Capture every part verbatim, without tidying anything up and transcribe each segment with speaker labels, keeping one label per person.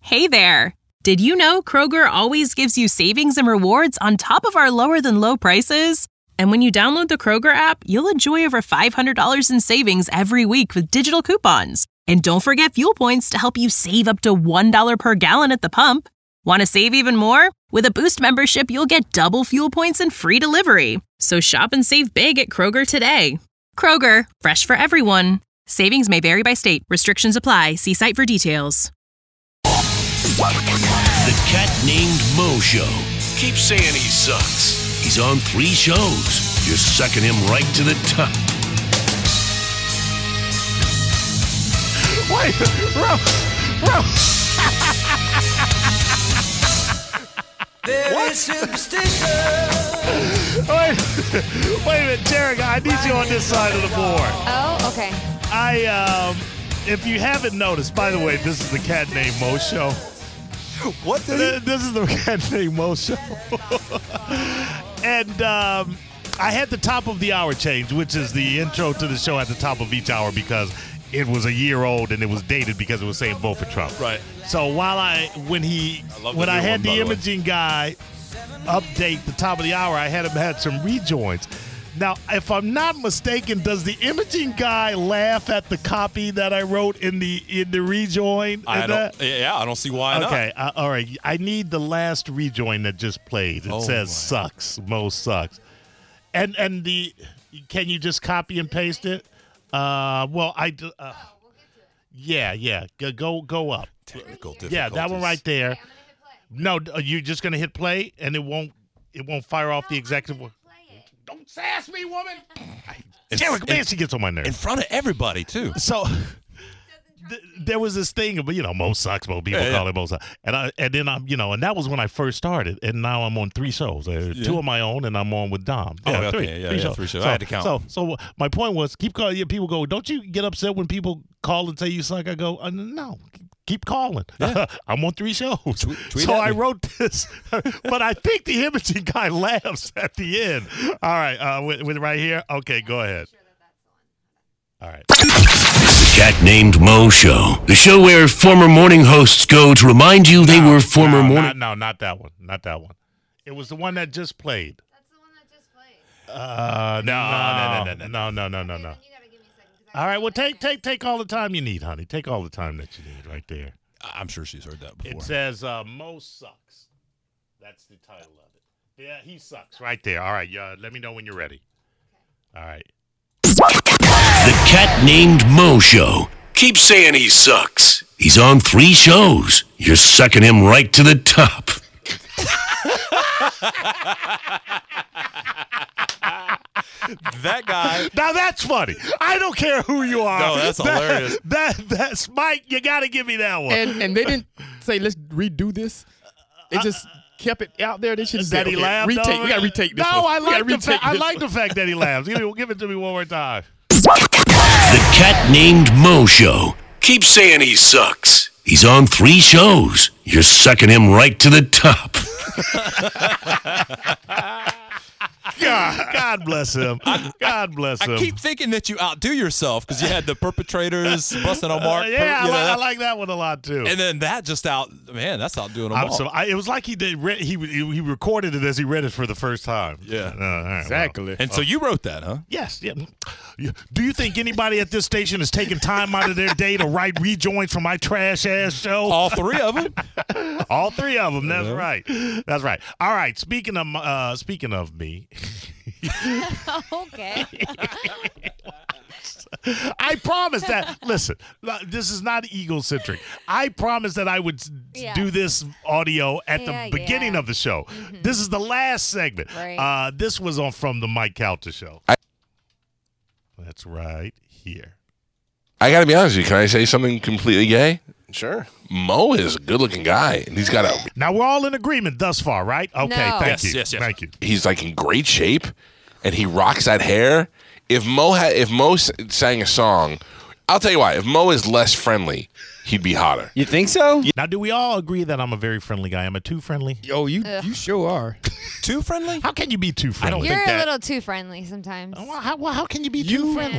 Speaker 1: Hey there! Did you know Kroger always gives you savings and rewards on top of our lower-than-low prices? And when you download the Kroger app, you'll enjoy over five hundred dollars in savings every week with digital coupons. And don't forget fuel points to help you save up to one dollar per gallon at the pump. Want to save even more? With a Boost membership, you'll get double fuel points and free delivery. So shop and save big at Kroger today. Kroger, fresh for everyone. Savings may vary by state. Restrictions apply. See site for details.
Speaker 2: The Cat Named Mo Show. Keep saying he sucks. He's on three shows. You're sucking him right to the top.
Speaker 3: Wait, Ro, Ro.
Speaker 4: Very superstitious.
Speaker 3: Wait, wait a minute, Jerica, I need you on this side of the board.
Speaker 5: Oh, okay.
Speaker 3: I, um, if you haven't noticed, by the way, this is the Cat Named Mo Show.
Speaker 6: What?
Speaker 3: This, this is the Cat Named Mo Show. And um, I had the top of the hour change, which is the intro to the show at the top of each hour because it was a year old and it was dated because it was saying vote for Trump.
Speaker 6: Right.
Speaker 3: So while I, when he,
Speaker 6: I
Speaker 3: when I had
Speaker 6: one,
Speaker 3: the
Speaker 6: the
Speaker 3: imaging guy update the top of the hour, I had him had some rejoins. Now, if I'm not mistaken, does the imaging guy laugh at the copy that I wrote in the in the rejoin?
Speaker 6: I
Speaker 3: Is
Speaker 6: don't,
Speaker 3: that-
Speaker 6: yeah, I don't see why not.
Speaker 3: Okay, uh, all right. I need the last rejoin that just played. It
Speaker 6: Oh,
Speaker 3: says
Speaker 6: my.
Speaker 3: sucks. Mo sucks. And and the can you just copy and paste it? Uh, well, I d- uh, yeah yeah go go go up.
Speaker 6: Technical difficulties.
Speaker 3: Yeah, that one right there. No, d- you're just gonna hit play and it won't it won't fire off the executive one. Don't sass me, woman. Jerica, man, she gets on my nerves.
Speaker 6: In front of everybody, too.
Speaker 3: So th- there was this thing, but you know, Mo sucks. Mo people
Speaker 6: Yeah,
Speaker 3: call
Speaker 6: yeah.
Speaker 3: it Mo sucks. And I and then I'm you know, and that was when I first started. And now I'm on three shows, uh,
Speaker 6: Yeah.
Speaker 3: two of my own, and I'm on with Dom.
Speaker 6: Oh,
Speaker 3: Yeah,
Speaker 6: okay,
Speaker 3: three,
Speaker 6: yeah,
Speaker 3: three
Speaker 6: yeah,
Speaker 3: shows.
Speaker 6: three shows.
Speaker 3: So,
Speaker 6: I had to count.
Speaker 3: So so my point was, keep calling. Yeah, people go, don't you get upset when people call and say you suck? I go, uh, no. Keep calling.
Speaker 6: Yeah.
Speaker 3: I'm on three shows.
Speaker 6: Tweet- tweet
Speaker 3: so
Speaker 6: at
Speaker 3: I
Speaker 6: me.
Speaker 3: wrote this, but I think the imaging guy laughs at the end. All right, uh, with, with right here. Okay, go ahead. All right.
Speaker 2: The Cat Named Mo Show. The show where former morning hosts go to remind you they
Speaker 3: No,
Speaker 2: were former
Speaker 3: no,
Speaker 2: morning.
Speaker 3: Not, no, not that one. Not that one. It was the one that just played.
Speaker 5: That's the one that just played.
Speaker 3: Uh, no, no, no, no, no, no, no, no.
Speaker 5: You gotta give me a second. 'cause I
Speaker 3: All right,
Speaker 5: don't
Speaker 3: well,
Speaker 5: know
Speaker 3: take take take all the time you need, honey. Take all the time that you need, right there.
Speaker 6: I'm sure she's heard that before.
Speaker 3: It says uh, Mo sucks. That's the title of it. Yeah, he sucks right there. All right, uh, let me know when you're ready. All right.
Speaker 2: The Cat Named Mo Show. Keep saying he sucks. He's on three shows. You're sucking him right to the top.
Speaker 6: That guy.
Speaker 3: Now that's funny. I don't care who you are.
Speaker 6: No, that's
Speaker 3: That-
Speaker 6: hilarious.
Speaker 3: That that's Mike. You got to give me that one.
Speaker 7: And and they didn't say let's redo this. They just kept it out there. They should have
Speaker 3: that
Speaker 7: said
Speaker 3: he
Speaker 7: okay,
Speaker 3: laughed.
Speaker 7: retake.
Speaker 3: over
Speaker 7: We gotta
Speaker 3: it?
Speaker 7: retake this
Speaker 3: No,
Speaker 7: one.
Speaker 3: I
Speaker 7: We gotta
Speaker 3: like the
Speaker 7: retake
Speaker 3: fact. I
Speaker 7: this
Speaker 3: like
Speaker 7: one.
Speaker 3: the fact that he laughs. Give, me, give it to me one more time.
Speaker 2: The Cat Named Mo Show. Keep saying he sucks. He's on three shows. You're sucking him right to the top.
Speaker 3: God, God bless him. God bless him.
Speaker 6: I keep thinking that you outdo yourself because you had the perpetrators busting on
Speaker 3: Uh,
Speaker 6: Mark.
Speaker 3: yeah, I,
Speaker 6: you
Speaker 3: li-
Speaker 6: know,
Speaker 3: I like that one a lot too.
Speaker 6: And then that just out, man, that's outdoing them
Speaker 3: I'm
Speaker 6: all.
Speaker 3: so, I, it was like he did. Re- he he recorded it as he read it for the first time.
Speaker 6: Yeah.
Speaker 3: Uh, all right, well.
Speaker 7: Exactly.
Speaker 6: and so you wrote that, huh?
Speaker 3: Yes. Yeah. Yeah. Do you think anybody at this station is taking time out of their day to write rejoins for my trash ass show?
Speaker 6: All three of them.
Speaker 3: All three of them. That's
Speaker 6: Yeah.
Speaker 3: right. That's right. All right. Speaking of uh, speaking of me,
Speaker 5: Okay.
Speaker 3: I promised that. Listen, this is not egocentric. I promised that I would
Speaker 5: Yeah.
Speaker 3: do this audio at
Speaker 5: Yeah,
Speaker 3: the beginning
Speaker 5: yeah.
Speaker 3: of the show. This is the last segment.
Speaker 5: Right.
Speaker 3: Uh, this was on from the Mike Calta show. That's right here.
Speaker 8: I got to be honest with you. Can I say something completely gay?
Speaker 9: Sure.
Speaker 8: Mo is a good-looking guy, and he's got a.
Speaker 3: Now we're all in agreement thus far, right? Okay,
Speaker 5: No.
Speaker 3: thank
Speaker 6: Yes,
Speaker 3: you.
Speaker 6: yes, yes.
Speaker 3: Thank you.
Speaker 8: He's like in great shape, and he rocks that hair. If Mo had, if Mo s- sang a song, I'll tell you why. If Mo is less friendly, he'd be hotter.
Speaker 9: You think so?
Speaker 3: Now, do we all agree that I'm a very friendly guy? Am I too friendly?
Speaker 7: Yo, you you sure are.
Speaker 6: Too friendly?
Speaker 3: How can you be too friendly?
Speaker 5: You're
Speaker 6: think
Speaker 5: a
Speaker 6: that-
Speaker 5: little too friendly sometimes.
Speaker 3: Well, how, well, how can you be
Speaker 7: You-
Speaker 3: too friendly?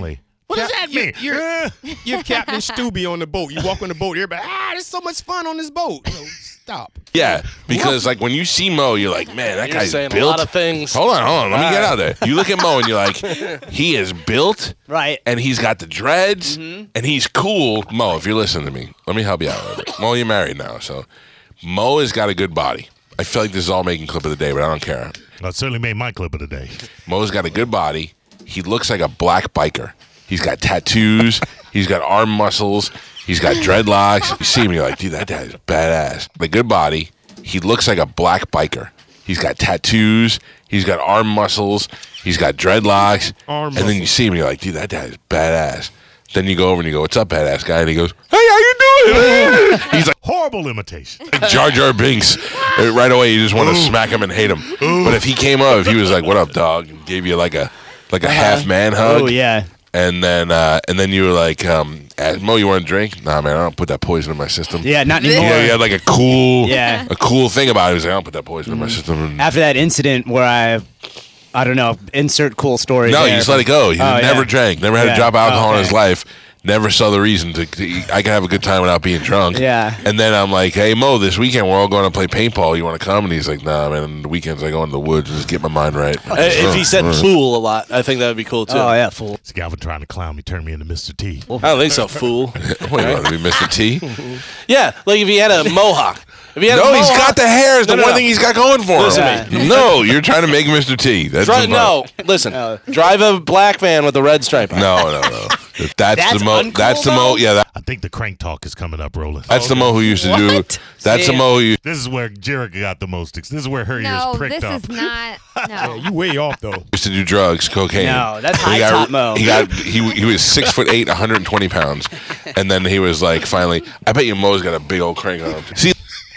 Speaker 3: What does that mean?
Speaker 7: You're, you're, you're Captain Stubby on the boat. You walk on the boat, everybody, ah, there's so much fun on this boat. You know, stop.
Speaker 8: Yeah, because like when you see Mo, you're like, man, that
Speaker 9: You're
Speaker 8: guy's
Speaker 9: saying
Speaker 8: built.
Speaker 9: a lot of things.
Speaker 8: Hold on, hold on. Let me get out there. You look at Mo and you're like, he is built,
Speaker 10: Right.
Speaker 8: and he's got the dreads, and he's cool. Mo, if you're listening to me, let me help you out a little bit. Mo, you're married now, so Mo has got a good body. I feel like this is all making clip of the day, but I don't care.
Speaker 3: I certainly made my clip of the day.
Speaker 8: Mo's got a good body. He looks like a black biker. He's got tattoos. He's got arm muscles. He's got dreadlocks. You see him, you're like, dude, that guy is badass. The good body. He looks like a black biker. He's got tattoos. He's got arm muscles. He's got dreadlocks.
Speaker 7: Arm
Speaker 8: and then you see him, you're like, dude, that guy is badass. Then you go over and you go, what's up, badass guy? And he goes, hey, how you doing? He's like,
Speaker 3: Horrible imitation.
Speaker 8: like Jar Jar Binks. Uh, Right away, you just want to smack him and hate him. But if he came up, if he was like, what up, dog? And gave you like a like a half man hug.
Speaker 10: Oh, yeah.
Speaker 8: And then uh, and then you were like, um, Mo, you want a drink? Nah, man, I don't put that poison in my system.
Speaker 10: Yeah, not anymore.
Speaker 8: Yeah, you had like a cool,
Speaker 10: Yeah.
Speaker 8: a cool thing about it. He was like, I don't put that poison in my system.
Speaker 10: After that incident where I, I don't know, insert cool story.
Speaker 8: No,
Speaker 10: there.
Speaker 8: you just let it go. He
Speaker 10: Oh,
Speaker 8: never
Speaker 10: yeah.
Speaker 8: drank, never had
Speaker 10: Yeah.
Speaker 8: a drop of alcohol
Speaker 10: Oh,
Speaker 8: in his
Speaker 10: okay.
Speaker 8: life. Never saw the reason to, to. I can have a good time without being drunk.
Speaker 10: Yeah.
Speaker 8: And then I'm like, hey, Mo, this weekend we're all going to play paintball. You want to come? And he's like, nah, man. On the weekends I go in the woods and just get my mind right.
Speaker 9: Uh, If he said fool a lot, I think that would be cool too.
Speaker 10: Oh, yeah, fool.
Speaker 3: It's Galvin trying to clown me, turn me into Mister T.
Speaker 9: I don't think so, fool.
Speaker 8: What, you want to be Mister T?
Speaker 9: Yeah, like if he had a mohawk. If he had
Speaker 8: No,
Speaker 9: a
Speaker 8: he's
Speaker 9: mohawk,
Speaker 8: got the hair. Is the
Speaker 9: No, no,
Speaker 8: one
Speaker 9: no.
Speaker 8: thing he's got going for
Speaker 9: Listen
Speaker 8: him.
Speaker 10: to me.
Speaker 8: No, you're trying to make Mister T. That's
Speaker 9: Dri-
Speaker 8: the
Speaker 9: no, listen. Drive a black van with a red stripe. on it.
Speaker 8: No, no, no. That's,
Speaker 10: That's
Speaker 8: the Mo.
Speaker 10: uncool,
Speaker 8: That's the Mo.
Speaker 10: though?
Speaker 8: Yeah, that,
Speaker 3: I think the crank talk is coming up, Roland.
Speaker 8: that's the Mo who used to do.
Speaker 10: What?
Speaker 8: That's the
Speaker 10: See?
Speaker 8: Mo who used.
Speaker 3: This is where Jerica got the most. This is where her
Speaker 5: No,
Speaker 3: ears pricked
Speaker 5: this
Speaker 3: up.
Speaker 5: is not.
Speaker 7: Yeah,
Speaker 5: No.
Speaker 7: you way off though.
Speaker 8: used to do drugs, cocaine.
Speaker 10: No, that's
Speaker 8: He
Speaker 10: high
Speaker 8: got-
Speaker 10: top Mo.
Speaker 8: He got he he was six foot eight, one hundred twenty pounds, and then he was like, finally, I bet you Mo's got a big old crank on him. See,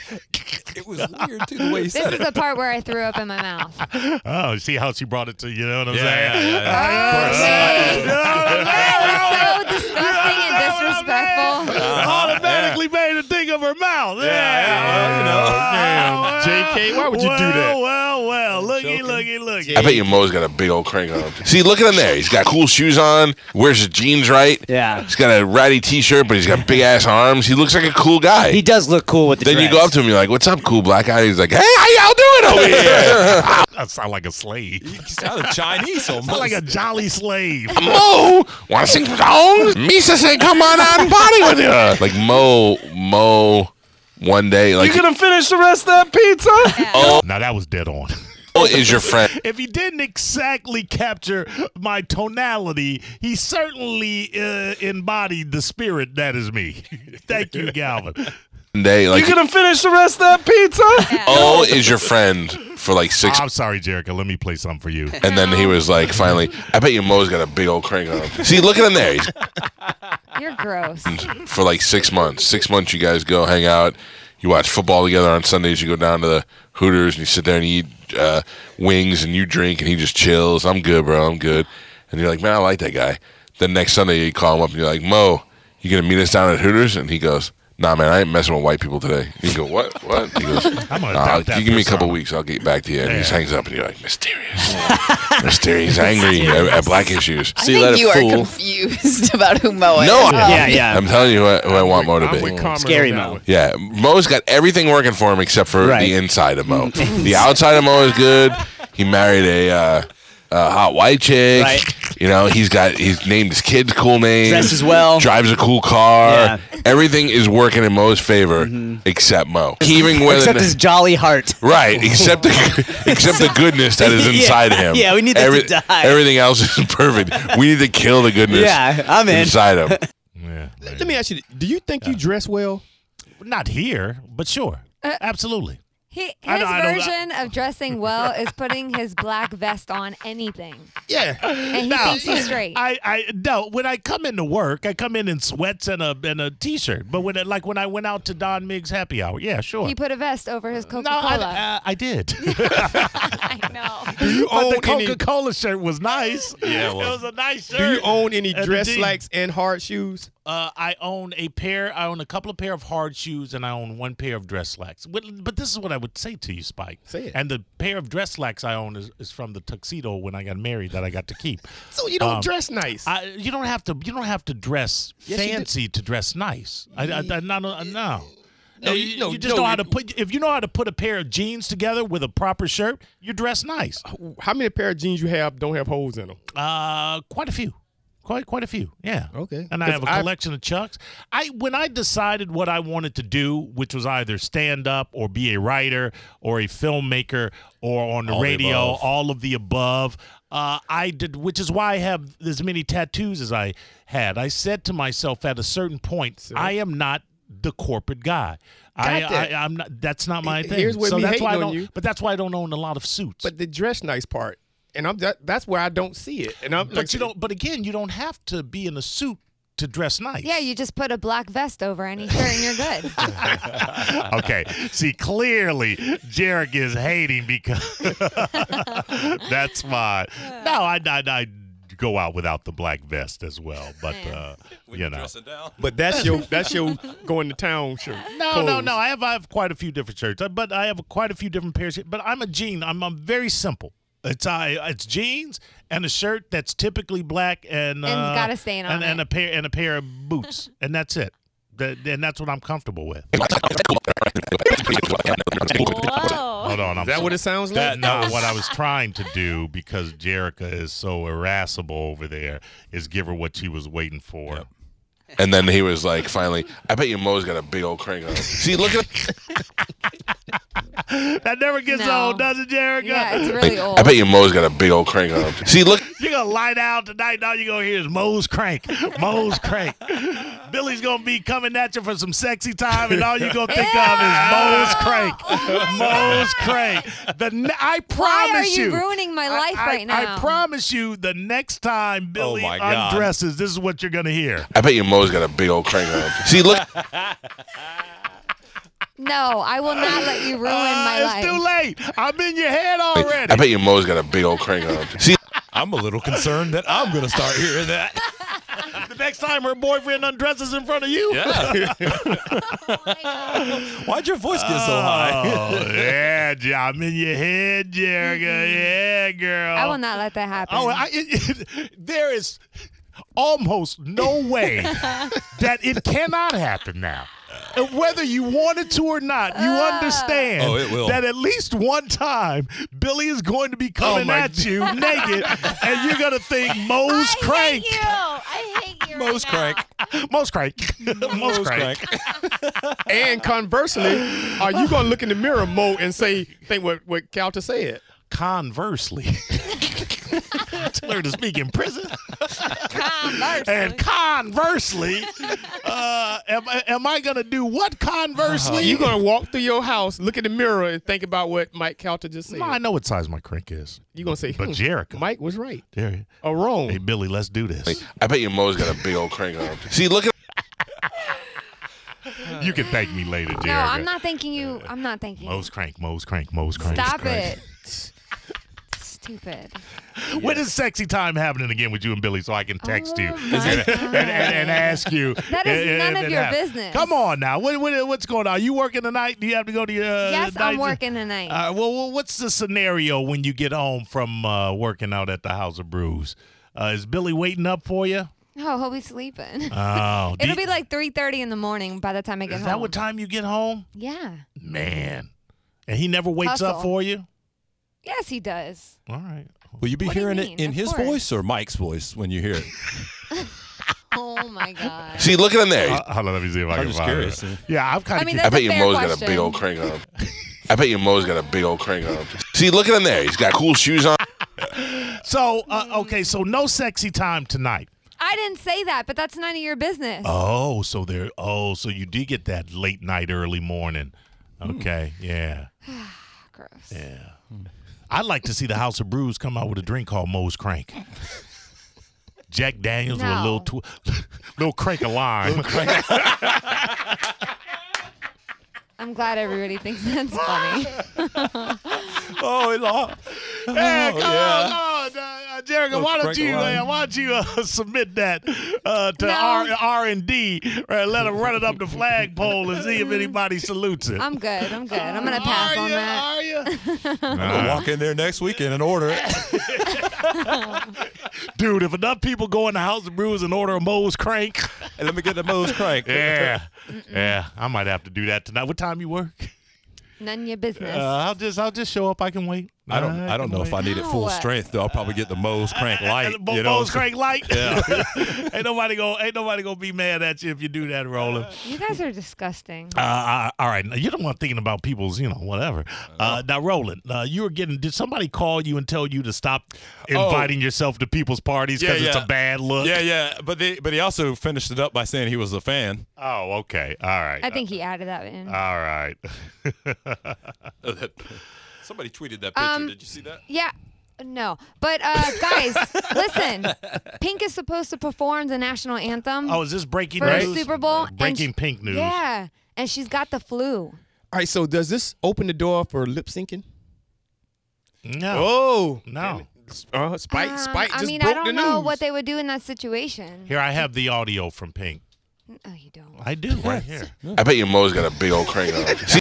Speaker 6: It was weird too the way he
Speaker 5: This
Speaker 6: said
Speaker 5: is
Speaker 6: it.
Speaker 5: the part where I threw up in my mouth.
Speaker 3: Oh, see how she brought it to you know what I'm
Speaker 6: Yeah,
Speaker 3: saying?
Speaker 6: yeah, yeah,
Speaker 5: That was so disgusting and disrespectful.
Speaker 3: Automatically made a thing of her mouth. Yeah,
Speaker 6: yeah, you know.
Speaker 7: Damn, J K, why would you do that?
Speaker 3: Well, well, well. Looky, looky, looky.
Speaker 8: I bet you Mo's got a big old crank on him. See, look at him there. He's got cool shoes on, wears his jeans right.
Speaker 10: Yeah.
Speaker 8: He's got a ratty T-shirt, but he's got big ass arms. He looks like a cool guy.
Speaker 10: He does look cool with the
Speaker 8: then you
Speaker 10: dreads.
Speaker 8: go up to him, you're like, "What's up, cool black guy?" He's like, "Hey, how y'all doing over here?"
Speaker 3: I sound like a slave.
Speaker 6: He sounded Chinese almost.
Speaker 3: Sound like a jolly slave.
Speaker 8: Mo, want to sing some songs? Misa said, "Come on out and party with you." Like Mo, Mo, one day, like
Speaker 9: You gonna finish the rest of that pizza?
Speaker 8: oh,
Speaker 3: Now that was dead on.
Speaker 8: Mo is your friend.
Speaker 3: If he didn't exactly capture my tonality, he certainly uh, embodied the spirit that is me. Thank you, Galvin.
Speaker 8: One day, like
Speaker 9: You gonna finish the rest of that pizza?
Speaker 8: O is your friend for like six.
Speaker 3: I'm sorry, Jerica. Let me play something for you.
Speaker 8: And then he was like, finally, I bet you Mo's got a big old crank on him. See, look at him there. He's
Speaker 5: You're gross.
Speaker 8: for like six months. Six months, you guys go hang out. You watch football together on Sundays. You go down to the Hooters and you sit there and you eat uh, wings and you drink and he just chills. I'm good, bro. I'm good. And you're like, man, I like that guy. Then next Sunday you call him up and you're like, Mo, you gonna meet us down at Hooters? And he goes, nah, man, I ain't messing with white people today. And you go, what? What? He goes,
Speaker 3: I'm gonna
Speaker 8: nah,
Speaker 3: adopt that
Speaker 8: you give me a
Speaker 3: for
Speaker 8: couple
Speaker 3: summer.
Speaker 8: weeks. I'll get back to you. And he just
Speaker 3: Yeah.
Speaker 8: hangs up and you're like, mysterious. Mysterious. Angry at, at black issues.
Speaker 11: I
Speaker 9: See you later,
Speaker 11: think you are
Speaker 9: fool.
Speaker 11: confused about who Mo is.
Speaker 8: No, I-
Speaker 10: Yeah, yeah.
Speaker 8: I'm telling you who I, who I want Mo to
Speaker 7: I'm
Speaker 8: be.
Speaker 7: with Carmen
Speaker 10: Scary
Speaker 7: on that
Speaker 10: Mo.
Speaker 7: one.
Speaker 8: Yeah, Mo's got everything working for him except for
Speaker 10: Right.
Speaker 8: the inside of Mo. The outside of Mo is good. He married a, uh, a hot white chick.
Speaker 10: Right.
Speaker 8: You know, he's got he's named his kids cool names.
Speaker 10: Dresses well.
Speaker 8: Drives a cool car.
Speaker 10: Yeah.
Speaker 8: Everything is working in Mo's favor except Mo. He even went
Speaker 10: Except his jolly heart.
Speaker 8: right, except the except the goodness that is
Speaker 10: Yeah.
Speaker 8: inside him.
Speaker 10: Yeah, we need that to die.
Speaker 8: Everything else is perfect. We need to kill the goodness
Speaker 10: Yeah, I'm in.
Speaker 8: inside him.
Speaker 3: Yeah,
Speaker 7: Let me ask you, do you think you dress well?
Speaker 3: not here, but sure,
Speaker 5: Uh,
Speaker 3: absolutely.
Speaker 5: He, his
Speaker 3: I know- I know-
Speaker 5: version of dressing well is putting his black vest on anything.
Speaker 7: Yeah.
Speaker 5: And he
Speaker 3: No,
Speaker 5: thinks he's straight.
Speaker 3: I, I no. When I come into work, I come in in sweats and a and a t-shirt. But when it, like when I went out to Don Miggs happy hour, yeah, sure.
Speaker 5: He put a vest over his
Speaker 3: no,
Speaker 5: Coca-Cola.
Speaker 3: I, uh, I did.
Speaker 5: I know.
Speaker 7: Do you
Speaker 3: But
Speaker 7: own
Speaker 3: the
Speaker 7: any?
Speaker 3: Coca-Cola shirt was nice.
Speaker 6: Yeah, it
Speaker 3: it
Speaker 6: was.
Speaker 3: was a nice shirt.
Speaker 7: Do you own any
Speaker 3: And the
Speaker 7: dress
Speaker 3: jeans.
Speaker 7: slacks and hard shoes?
Speaker 3: uh, I own a pair. I own a couple of pair of hard shoes, and I own one pair of dress slacks. But, but this is what I would say to you, Spike.
Speaker 7: Say it.
Speaker 3: And the pair of dress slacks I own is, is from the tuxedo when I got married that I got to keep.
Speaker 7: So you don't
Speaker 3: Um,
Speaker 7: dress nice.
Speaker 3: I, you don't have to. You don't have to dress
Speaker 7: Yes, you do.
Speaker 3: fancy to dress nice. I, I, I, no, no, no.
Speaker 7: No,
Speaker 3: you,
Speaker 7: you- no,
Speaker 3: you just
Speaker 7: no,
Speaker 3: know how
Speaker 7: you-
Speaker 3: to put. If you know how to put a pair of jeans together with a proper shirt, you dress nice.
Speaker 7: How many pair of jeans you have don't have holes in them?
Speaker 3: Uh, quite a few. Quite quite a few, yeah.
Speaker 7: Okay.
Speaker 3: And I
Speaker 7: 'Cause
Speaker 3: have a
Speaker 7: I've-
Speaker 3: collection of Chucks. I when I decided what I wanted to do, which was either stand up or be a writer or a filmmaker or on the
Speaker 6: All the
Speaker 3: radio,
Speaker 6: above.
Speaker 3: all of the above. Uh, I did, which is why I have as many tattoos as I had. I said to myself at a certain point, I am not the corporate guy. I,
Speaker 7: Got that.
Speaker 3: I I'm not. That's not my
Speaker 7: He-
Speaker 3: thing.
Speaker 7: here's where
Speaker 3: so
Speaker 7: me
Speaker 3: that's
Speaker 7: hating
Speaker 3: why I
Speaker 7: on
Speaker 3: don't.
Speaker 7: you.
Speaker 3: But that's why I don't own a lot of suits.
Speaker 7: But the dress nice part, and I'm that, that's where I don't see it. And I'm
Speaker 3: But
Speaker 7: like,
Speaker 3: you don't. But again, you don't have to be in a suit to dress nice.
Speaker 5: Yeah, you just put a black vest over any shirt and you're good.
Speaker 3: Okay. See, clearly, Jarek is hating because that's fine. No, I, I, I go out without the black vest as well, but uh, you know.
Speaker 6: Dressing down.
Speaker 7: But that's your that's your going to town shirt.
Speaker 3: No, no,
Speaker 7: Clothes.
Speaker 3: no. I have I have quite a few different shirts, uh, but I have quite a few different pairs. But I'm a jean. I'm, I'm very simple. It's I it's jeans and a shirt that's typically black and uh,
Speaker 5: And it's got a stain on
Speaker 3: and, and
Speaker 5: it.
Speaker 3: a pair and a pair of boots, and that's it. That, and that's what I'm comfortable with.
Speaker 5: Whoa.
Speaker 3: Hold on, I'm
Speaker 7: Is that
Speaker 3: so-
Speaker 7: what it sounds like?
Speaker 3: That no, what I was trying to do, because Jerica is so irascible over there, is give her what she was waiting for.
Speaker 6: Yep.
Speaker 8: And then he was like, finally, I bet you Mo's got a big old crank on him. See, look at
Speaker 3: That never gets
Speaker 5: No.
Speaker 3: old, does it, Jerica?
Speaker 5: Yeah, it's really old.
Speaker 8: I bet you Mo's got a big old crank on him. See, look.
Speaker 3: You're going to lie down tonight. All you're going to hear is Mo's crank. Mo's crank. Billy's going to be coming at you for some sexy time, and all you're going to think of is Mo's crank. Mo's crank. The ne- I promise
Speaker 5: Why are you
Speaker 3: you.
Speaker 5: ruining my
Speaker 3: I-
Speaker 5: life
Speaker 3: I,
Speaker 5: right now?
Speaker 3: I promise you, the next time Billy
Speaker 6: my God.
Speaker 3: undresses, this is what you're going to hear.
Speaker 8: I bet you Mo's got a big old crank on him. See, look.
Speaker 5: No, I will not let you ruin
Speaker 3: Uh,
Speaker 5: my
Speaker 3: it's
Speaker 5: life.
Speaker 3: too late. I'm in your head already.
Speaker 8: I bet you Mo's got a big old crank on him. See,
Speaker 6: I'm a little concerned that I'm going to start hearing that.
Speaker 3: The next time her boyfriend undresses in front of you.
Speaker 6: Yeah. Why'd your voice get so high?
Speaker 3: Oh, yeah, J- I'm in your head, Jerica. Yeah, girl.
Speaker 5: I will not let that happen.
Speaker 3: Oh, I, it, it, there is almost no way that it cannot happen now. And whether you want it to or not, you understand
Speaker 6: Oh, it will.
Speaker 3: that at least one time Billy is going to be coming
Speaker 7: my
Speaker 3: at you naked, and you're going to think Mo's
Speaker 5: I
Speaker 3: crank.
Speaker 5: hate you. I hate you.
Speaker 6: Mo's
Speaker 5: right now.
Speaker 6: crank.
Speaker 3: Mo's crank. Mo's
Speaker 6: Mo's
Speaker 3: crank.
Speaker 6: crank.
Speaker 7: And conversely, are you gonna look in the mirror, Mo, and say think what what Calta said?
Speaker 3: Conversely. Learn to speak in prison.
Speaker 5: Conversely.
Speaker 3: And conversely, uh, am, am I going to do what conversely?
Speaker 7: Are you gonna walk through your house, look in the mirror, and think about what Mike Calta just said?
Speaker 3: No, I know what size my crank is.
Speaker 7: You gonna say,
Speaker 3: But
Speaker 7: hmm,
Speaker 3: Jerica.
Speaker 7: Mike was right
Speaker 3: There.
Speaker 7: or wrong?
Speaker 3: Hey, Billy, let's do this.
Speaker 8: I bet you Mo's got a big old crank on him. See, look at.
Speaker 3: You can thank me later, Jerica.
Speaker 5: No, I'm not thanking you. I'm not thanking you.
Speaker 3: Mo's crank, Mo's crank, Mo's crank.
Speaker 5: Stop
Speaker 3: crank.
Speaker 5: it. Stupid.
Speaker 3: When is sexy time happening again with you and Billy so I can text you
Speaker 5: Oh,
Speaker 3: and,
Speaker 5: my
Speaker 3: and, and, and ask you?
Speaker 5: That is
Speaker 3: and-
Speaker 5: none
Speaker 3: and
Speaker 5: of your
Speaker 3: have-
Speaker 5: business.
Speaker 3: Come on now. What, what, what's going on? Are you working tonight? Do you have to go to your uh,
Speaker 5: Yes,
Speaker 3: night?
Speaker 5: I'm working tonight.
Speaker 3: Uh, well, well, what's the scenario when you get home from uh, working out at the House of Brews? Uh, is Billy waiting up for you?
Speaker 5: Oh, he'll be sleeping.
Speaker 3: Oh, do
Speaker 5: It'll
Speaker 3: you-
Speaker 5: be like three thirty in the morning by the time I get
Speaker 3: Is
Speaker 5: home.
Speaker 3: that what time you get home?
Speaker 5: Yeah.
Speaker 3: Man. And he never wakes up
Speaker 5: Hustle.
Speaker 3: for you?
Speaker 5: Yes, he does.
Speaker 3: All right.
Speaker 6: Will you be
Speaker 5: What do you
Speaker 6: hearing
Speaker 5: mean?
Speaker 6: it in
Speaker 5: Of
Speaker 6: his
Speaker 5: course.
Speaker 6: voice or Mike's voice when you hear it?
Speaker 5: Oh my god.
Speaker 8: See, look at him there.
Speaker 3: Uh, hold on, let me see if I
Speaker 6: I'm
Speaker 3: can
Speaker 6: just
Speaker 3: find
Speaker 6: curious.
Speaker 3: it. Yeah, I'm kind
Speaker 5: I
Speaker 3: of
Speaker 5: mean,
Speaker 8: I
Speaker 5: that's
Speaker 8: bet
Speaker 5: a
Speaker 8: you
Speaker 5: fair
Speaker 8: Mo's
Speaker 5: question.
Speaker 8: got a big old crank on him. I bet you Mo's got a big old crank on him. See, look at him there. He's got cool shoes on.
Speaker 3: So, uh, okay, so no sexy time tonight.
Speaker 5: I didn't say that, but that's none of your business.
Speaker 3: Oh, so there. Oh, so you did get that late night, early morning. Okay, yeah,
Speaker 5: Gross.
Speaker 3: yeah. I'd like to see the House of Brews come out with a drink called Mo's Crank. Jack Daniels with a
Speaker 5: No.
Speaker 3: little tw- little crank of lime.
Speaker 5: I'm glad everybody thinks that's funny.
Speaker 6: Oh, he lost.
Speaker 3: Yeah, come
Speaker 6: yeah.
Speaker 3: on, come on. Uh, Jerica, why don't you, uh, why don't you uh, submit that uh, to
Speaker 5: No.
Speaker 3: R R and D, or let them run it up the flagpole and see if anybody salutes it.
Speaker 5: I'm good. I'm good. I'm gonna pass
Speaker 3: Are
Speaker 5: on
Speaker 3: ya?
Speaker 5: that.
Speaker 3: Are you?
Speaker 6: I'm gonna walk in there next weekend and order it.
Speaker 3: Dude, if enough people go in the House of Brews and order a Moe's Crank,
Speaker 6: And let me get the Moe's Crank.
Speaker 3: yeah, yeah, I might have to do that tonight. What time you work?
Speaker 5: None of your business.
Speaker 3: Uh, I'll just, I'll just show up. I can wait.
Speaker 6: I don't. I don't
Speaker 3: can
Speaker 6: know if
Speaker 3: wait.
Speaker 6: I need it full
Speaker 5: No.
Speaker 6: strength. Though I'll probably get the Moe's Crank light.
Speaker 3: Mo-
Speaker 6: you know?
Speaker 3: Moe's Crank light.
Speaker 6: Yeah.
Speaker 3: ain't nobody gonna, ain't nobody gonna be mad at you if you do that, Roland.
Speaker 5: You guys are disgusting.
Speaker 3: Uh, uh, all right, now, you're the one thinking about people's, you know, whatever. Uh, now, Roland, uh, you were getting. Did somebody call you and tell you to stop inviting yourself to people's parties because
Speaker 6: Yeah,
Speaker 3: it's
Speaker 6: yeah.
Speaker 3: a bad look?
Speaker 6: Yeah, yeah. But they, but he also finished it up by saying he was a fan.
Speaker 3: Oh, okay. All right.
Speaker 5: I think he added that in.
Speaker 3: All right.
Speaker 6: Somebody tweeted that picture.
Speaker 5: Um,
Speaker 6: Did you see that?
Speaker 5: Yeah. No. But, uh, guys, listen. Pink is supposed to perform the national anthem
Speaker 3: Oh, is this breaking
Speaker 5: for
Speaker 3: news?
Speaker 5: the Super Bowl. and
Speaker 3: Breaking
Speaker 5: sh-
Speaker 3: Pink news.
Speaker 5: Yeah. And she's got the flu.
Speaker 7: All right, so does this open the door for lip syncing?
Speaker 3: No.
Speaker 7: Oh,
Speaker 3: No.
Speaker 7: Uh, Spike,
Speaker 5: Um,
Speaker 7: Spike
Speaker 5: I
Speaker 7: just
Speaker 5: mean,
Speaker 7: broke
Speaker 5: I don't
Speaker 7: the
Speaker 5: know
Speaker 7: news.
Speaker 5: what they would do in that situation.
Speaker 3: Here, I have the audio from Pink.
Speaker 5: Oh, you don't.
Speaker 3: I do, right here.
Speaker 8: I bet you Mo's got a big old crank on him. See,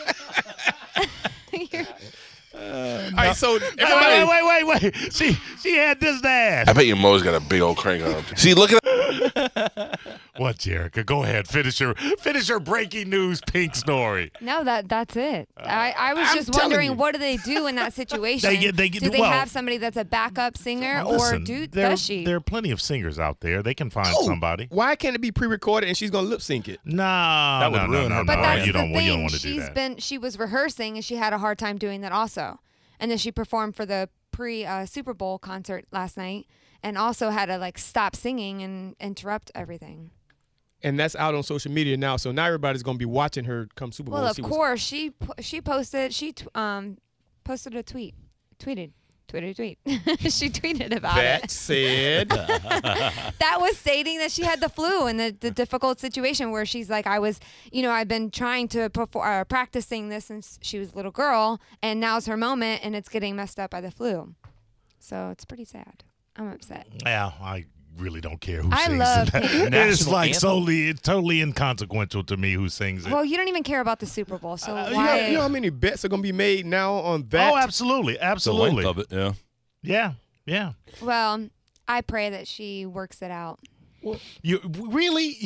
Speaker 5: You're-
Speaker 7: All right, so
Speaker 3: Wait,
Speaker 7: everybody,
Speaker 3: wait, wait, wait, wait. She, she had this to ask.
Speaker 8: I bet you Mo's got a big old crank on him. See, look at
Speaker 3: What, Jerica? Go ahead. Finish your, finish your breaking news Pink story.
Speaker 5: No, that that's it. I, I was
Speaker 7: I'm
Speaker 5: just
Speaker 7: telling
Speaker 5: wondering,
Speaker 7: you.
Speaker 5: what do they do in that situation?
Speaker 3: They get- they get-
Speaker 5: do they
Speaker 3: well-
Speaker 5: have somebody that's a backup singer, or
Speaker 3: Listen,
Speaker 5: do
Speaker 3: there,
Speaker 5: does she?
Speaker 3: there are plenty of singers out there. They can find
Speaker 7: Oh,
Speaker 3: somebody.
Speaker 7: why can't it be pre-recorded and she's gonna lip sync it?
Speaker 3: No,
Speaker 6: That would
Speaker 3: no, no,
Speaker 6: ruin
Speaker 3: no,
Speaker 6: her
Speaker 5: But
Speaker 3: no.
Speaker 5: that's
Speaker 3: you
Speaker 5: the
Speaker 3: don't,
Speaker 5: thing.
Speaker 3: you don't want to do
Speaker 5: She's
Speaker 3: that.
Speaker 5: been she was rehearsing and she had a hard time doing that also, and then she performed for the pre uh, Super Bowl concert last night, and also had to like stop singing and interrupt everything.
Speaker 7: And that's out on social media now. So now everybody's gonna be watching her come Super Bowl.
Speaker 5: Well,
Speaker 7: and
Speaker 5: of
Speaker 7: see what's-
Speaker 5: course she po- she posted she t- um posted a tweet, tweeted. Tweeted tweet. She tweeted about
Speaker 7: That
Speaker 5: it.
Speaker 7: said,
Speaker 5: That was stating that she had the flu and the, the difficult situation where she's like, I was, you know, I've been trying to perform, uh, practicing this since she was a little girl, and now's her moment, and it's getting messed up by the flu. So it's pretty sad. I'm upset.
Speaker 3: Yeah, I really don't care who
Speaker 5: I
Speaker 3: sings
Speaker 5: love
Speaker 3: it.
Speaker 5: Pink.
Speaker 3: It's
Speaker 6: National
Speaker 3: like
Speaker 6: anthem?
Speaker 3: solely, it's totally inconsequential to me who sings it.
Speaker 5: Well, you don't even care about the Super Bowl, so
Speaker 7: Uh, you, know,
Speaker 5: why?
Speaker 7: you know how many bets are gonna be made now on that?
Speaker 3: oh, absolutely,
Speaker 6: The
Speaker 3: absolutely.
Speaker 6: length of it. Yeah.
Speaker 3: Yeah, yeah.
Speaker 5: Well, I pray that she works it out.
Speaker 3: You really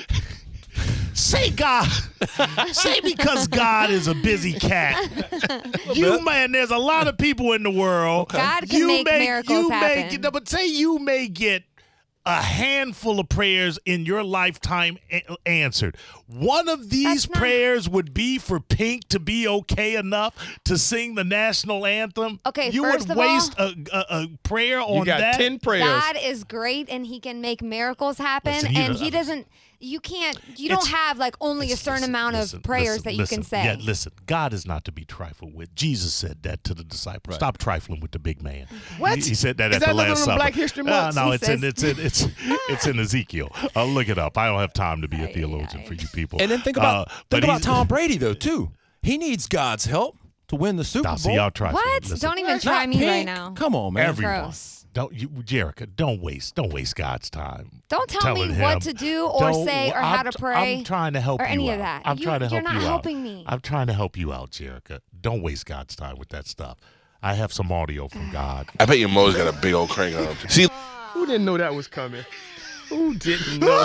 Speaker 3: say God, say because God is a busy cat. You man, there's a lot of people in the world.
Speaker 5: God can
Speaker 3: you
Speaker 5: make
Speaker 3: may,
Speaker 5: miracles
Speaker 3: you
Speaker 5: happen.
Speaker 3: May, no, but say you may get a handful of prayers in your lifetime a- answered. One of these
Speaker 5: That's not-
Speaker 3: prayers would be for Pink to be okay enough to sing the national anthem.
Speaker 5: Okay,
Speaker 3: you
Speaker 5: first
Speaker 3: would
Speaker 5: of all-
Speaker 3: waste a, a, a prayer on
Speaker 7: you got
Speaker 3: that.
Speaker 7: ten prayers.
Speaker 5: God is great and he can make miracles happen,
Speaker 3: Listen, you
Speaker 5: and
Speaker 3: know-
Speaker 5: he doesn't you can't you don't
Speaker 3: It's-
Speaker 5: have like only a
Speaker 3: Listen,
Speaker 5: certain
Speaker 3: listen,
Speaker 5: amount
Speaker 3: listen,
Speaker 5: of prayers
Speaker 3: listen,
Speaker 5: that you
Speaker 3: listen.
Speaker 5: can say.
Speaker 3: Yeah, listen, God is not to be trifled with. Jesus said that to the disciples. Stop trifling with the big man.
Speaker 7: What?
Speaker 3: He, he said that
Speaker 7: Is
Speaker 3: at
Speaker 7: that
Speaker 3: the
Speaker 7: living
Speaker 3: Last
Speaker 7: on
Speaker 3: Supper.
Speaker 7: Black History
Speaker 3: No,
Speaker 7: Month?
Speaker 3: no,
Speaker 5: He
Speaker 3: it's in
Speaker 5: says-
Speaker 3: it's in it's it's in Ezekiel. I'll look it up. I don't have time to be a theologian for you people.
Speaker 6: And then think about
Speaker 3: Uh,
Speaker 6: think
Speaker 3: but
Speaker 6: about
Speaker 3: he's-
Speaker 6: Tom Brady though too. He needs God's help to win the Super
Speaker 3: Now,
Speaker 6: Bowl.
Speaker 3: see, y'all trifling.
Speaker 5: What?
Speaker 3: Listen,
Speaker 5: Don't even
Speaker 6: Not
Speaker 5: try me right
Speaker 6: Pink.
Speaker 5: now.
Speaker 6: Come on, man.
Speaker 3: everyone.
Speaker 5: Gross.
Speaker 3: Don't you, Jerica? Don't waste. Don't waste God's time.
Speaker 5: Don't tell me
Speaker 3: telling
Speaker 5: what
Speaker 3: him.
Speaker 5: to do or
Speaker 3: Don't-
Speaker 5: say or how
Speaker 3: I'm
Speaker 5: to
Speaker 3: t-
Speaker 5: pray
Speaker 3: I'm trying to help
Speaker 5: or
Speaker 3: you
Speaker 5: any
Speaker 3: out.
Speaker 5: of that.
Speaker 3: I'm
Speaker 5: You-
Speaker 3: trying to
Speaker 5: you're
Speaker 3: help
Speaker 5: not
Speaker 3: you
Speaker 5: helping
Speaker 3: out.
Speaker 5: me.
Speaker 3: I'm trying to help you out, Jerica. Don't waste God's time with that stuff. I have some audio from God.
Speaker 8: I bet you Mo's got a big old crank on him. See,
Speaker 7: Who didn't know that was coming? Who didn't know?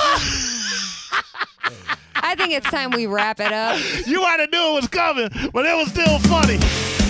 Speaker 5: I think it's time we wrap it up.
Speaker 3: You might have knew it was coming, but it was still funny.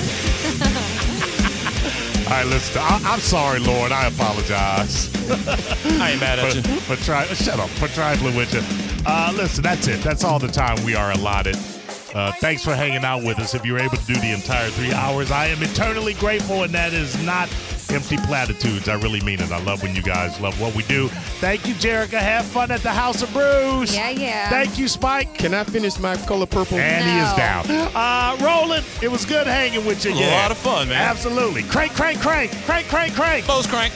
Speaker 3: All right, listen. I, I'm sorry, Lord. I apologize.
Speaker 6: I ain't mad at you.
Speaker 3: For, for try, shut up. For trifling with you. Uh, listen, that's it. That's all the time we are allotted. Uh, thanks for hanging out with us. If you were able to do the entire three hours, I am eternally grateful, and that is not empty platitudes. I really mean it. I love when you guys love what we do. Thank you, Jerica. Have fun at the House of Brews.
Speaker 5: Yeah, yeah.
Speaker 3: Thank you, Spike.
Speaker 7: Can I finish my color purple?
Speaker 3: And he is
Speaker 5: No.
Speaker 3: down. Uh, Roland, it was good hanging with you
Speaker 6: A
Speaker 3: again.
Speaker 6: lot of fun, man.
Speaker 3: Absolutely. Crank, crank, crank. Crank, crank, crank.
Speaker 6: Moe's Crank.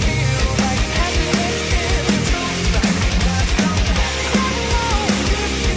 Speaker 4: If you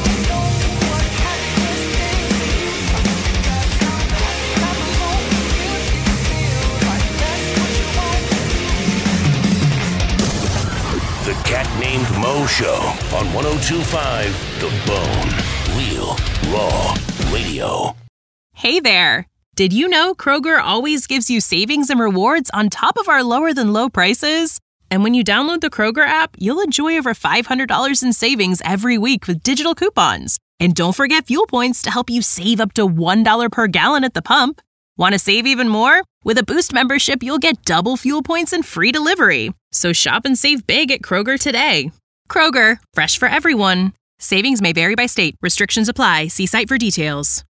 Speaker 2: Cat Named Mo Show on one oh two point five The Bone. Real, raw radio.
Speaker 1: Hey there. Did you know Kroger always gives you savings and rewards on top of our lower than low prices? And when you download the Kroger app, you'll enjoy over five hundred dollars in savings every week with digital coupons. And don't forget fuel points to help you save up to one dollar per gallon at the pump. Want to save even more? With a Boost membership, you'll get double fuel points and free delivery. So shop and save big at Kroger today. Kroger, fresh for everyone. Savings may vary by state. Restrictions apply. See site for details.